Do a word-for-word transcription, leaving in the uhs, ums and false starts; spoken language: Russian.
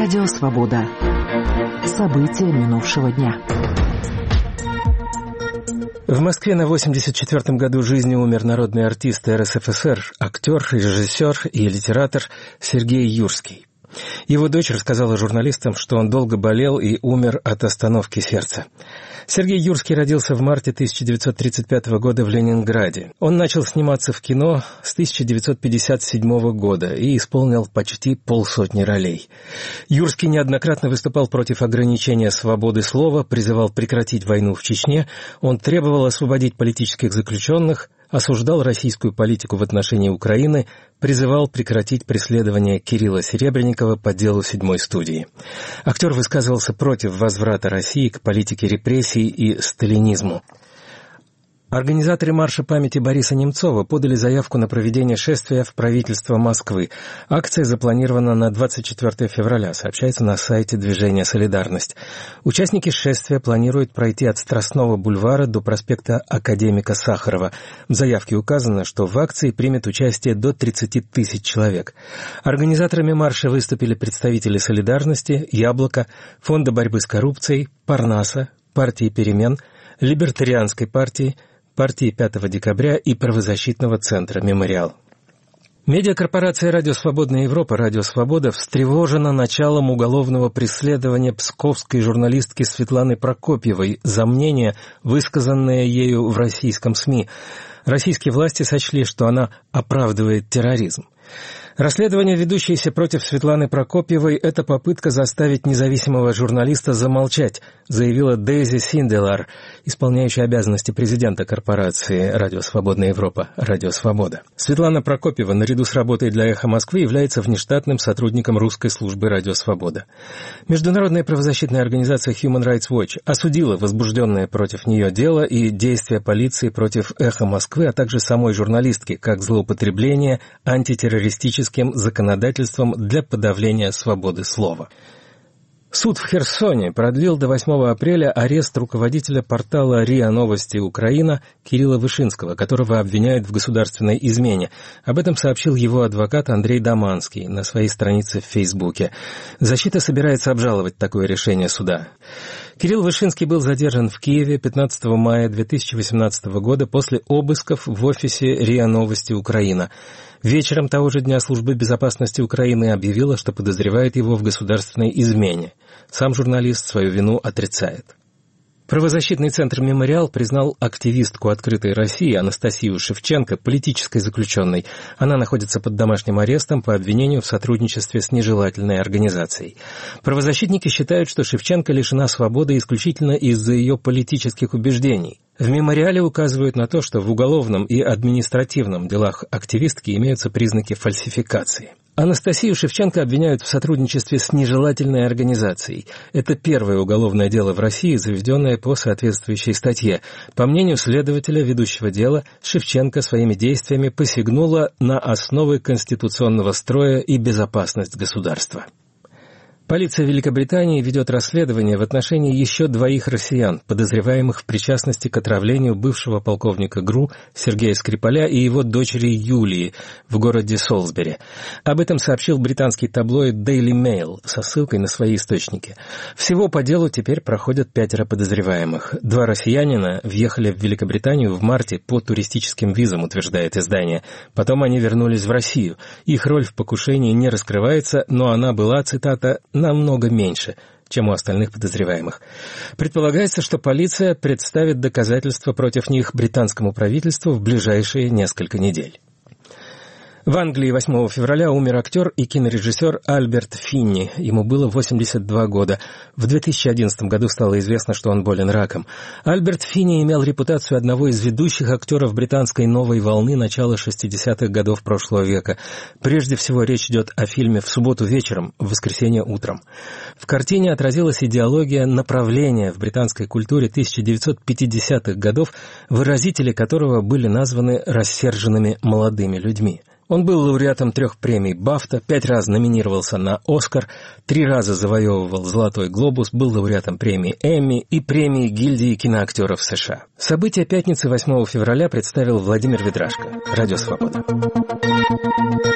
Радио Свобода. События минувшего дня. В Москве на восемьдесят четвёртом году жизни умер народный артист эр эс эф эс эр, актер, режиссер и литератор Сергей Юрский. Его дочь рассказала журналистам, что он долго болел и умер от остановки сердца. Сергей Юрский родился в марте тысяча девятьсот тридцать пятого года в Ленинграде. Он начал сниматься в кино с тысяча девятьсот пятьдесят седьмого года и исполнил почти полсотни ролей. Юрский неоднократно выступал против ограничения свободы слова, призывал прекратить войну в Чечне, он требовал освободить политических заключенных, осуждал российскую политику в отношении Украины, призывал прекратить преследование Кирилла Серебренникова по делу седьмой студии. Актер высказывался против возврата России к политике репрессий и сталинизму. Организаторы марша памяти Бориса Немцова подали заявку на проведение шествия в правительство Москвы. Акция запланирована на двадцать четвёртого февраля, сообщается на сайте движения «Солидарность». Участники шествия планируют пройти от Страстного бульвара до проспекта Академика Сахарова. В заявке указано, что в акции примет участие до тридцати тысяч человек. Организаторами марша выступили представители «Солидарности», «Яблоко», Фонда борьбы с коррупцией, Парнаса, партии «Перемен», Либертарианской партии, партии пятого декабря и правозащитного центра «Мемориал». Медиакорпорация «Радио Свободная Европа» «Радио Свобода» встревожена началом уголовного преследования псковской журналистки Светланы Прокопьевой за мнение, высказанное ею в российском СМИ. Российские власти сочли, что она оправдывает терроризм. Расследование, ведущееся против Светланы Прокопьевой, это попытка заставить независимого журналиста замолчать, заявила Дейзи Синделар, исполняющая обязанности президента корпорации «Радио Свободная Европа» «Радио Свобода». Светлана Прокопьева наряду с работой для «Эхо Москвы» является внештатным сотрудником русской службы «Радио Свобода». Международная правозащитная организация Human Rights Watch осудила возбужденное против нее дело и действия полиции против «Эхо Москвы», а также самой журналистки, как злоупотребление антитеррористическим законодательством для подавления свободы слова. Суд в Херсоне продлил до восьмого апреля арест руководителя портала РИА Новости Украина Кирилла Вышинского, которого обвиняют в государственной измене. Об этом сообщил его адвокат Андрей Доманский на своей странице в Фейсбуке. Защита собирается обжаловать такое решение суда. Кирилл Вышинский был задержан в Киеве пятнадцатого мая две тысячи восемнадцатого года после обысков в офисе РИА Новости Украина. Вечером того же дня Служба безопасности Украины объявила, что подозревает его в государственной измене. Сам журналист свою вину отрицает. Правозащитный центр «Мемориал» признал активистку «Открытой России» Анастасию Шевченко политической заключенной. Она находится под домашним арестом по обвинению в сотрудничестве с нежелательной организацией. Правозащитники считают, что Шевченко лишена свободы исключительно из-за ее политических убеждений. В «Мемориале» указывают на то, что в уголовном и административном делах активистки имеются признаки фальсификации. Анастасию Шевченко обвиняют в сотрудничестве с нежелательной организацией. Это первое уголовное дело в России, заведенное по соответствующей статье. По мнению следователя, ведущего дела, Шевченко своими действиями посягнула на основы конституционного строя и безопасность государства. Полиция Великобритании ведет расследование в отношении еще двоих россиян, подозреваемых в причастности к отравлению бывшего полковника ГРУ Сергея Скрипаля и его дочери Юлии в городе Солсбери. Об этом сообщил британский таблоид Daily Mail со ссылкой на свои источники. Всего по делу теперь проходят пятеро подозреваемых. Два россиянина въехали в Великобританию в марте по туристическим визам, утверждает издание. Потом они вернулись в Россию. Их роль в покушении не раскрывается, но она была, цитата, намного меньше, чем у остальных подозреваемых. Предполагается, что полиция представит доказательства против них британскому правительству в ближайшие несколько недель. В Англии восьмого февраля умер актер и кинорежиссер Альберт Финни. Ему было восемьдесят два года. В две тысячи одиннадцатом году стало известно, что он болен раком. Альберт Финни имел репутацию одного из ведущих актеров британской новой волны начала шестидесятых годов прошлого века. Прежде всего речь идет о фильме «В субботу вечером, в воскресенье утром». В картине отразилась идеология направления в британской культуре тысяча девятьсот пятидесятых годов, выразители которого были названы рассерженными молодыми людьми. Он был лауреатом трех премий «Бафта», пять раз номинировался на «Оскар», три раза завоевывал «Золотой глобус», был лауреатом премии «Эмми» и премии гильдии киноактеров США. События пятницы восьмого февраля представил Владимир Ведрашко. Радио «Свобода».